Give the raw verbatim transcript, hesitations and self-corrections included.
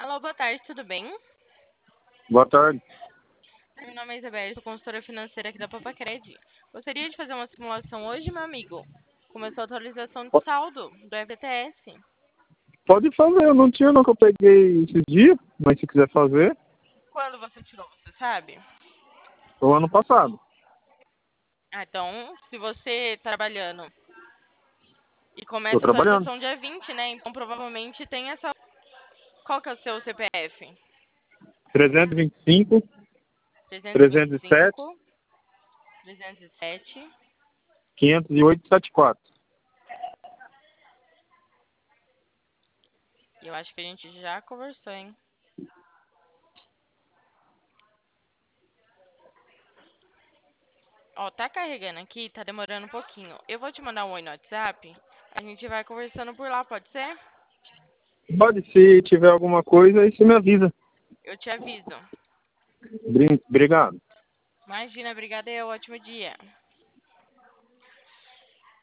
Alô, boa tarde, tudo bem? Boa tarde. Meu nome é Isabel, sou consultora financeira aqui da Papacred. Gostaria de fazer uma simulação hoje, meu amigo. Começou a atualização de Po- saldo do F G T S. Pode fazer, eu não tinha não que eu peguei esses dias, mas se quiser fazer, Quando você tirou, você sabe? foi o ano passado. Ah, então, se você trabalhando e Estou começa a trabalhando. atualização dia vinte, né? Então provavelmente tem essa. Qual que é o seu C P F? trezentos e vinte e cinco, trezentos e vinte trezentos e e sete, cinco, trezentos e sete. quinhentos e oito, setenta e quatro. Eu acho que a gente já conversou, hein? Ó, tá carregando aqui, tá demorando um pouquinho. Eu vou te mandar um oi no WhatsApp. A gente vai conversando por lá, pode ser? Pode, se tiver alguma coisa, aí você me avisa. Eu te aviso. Brin- Obrigado. Imagina, obrigada eu, ótimo dia.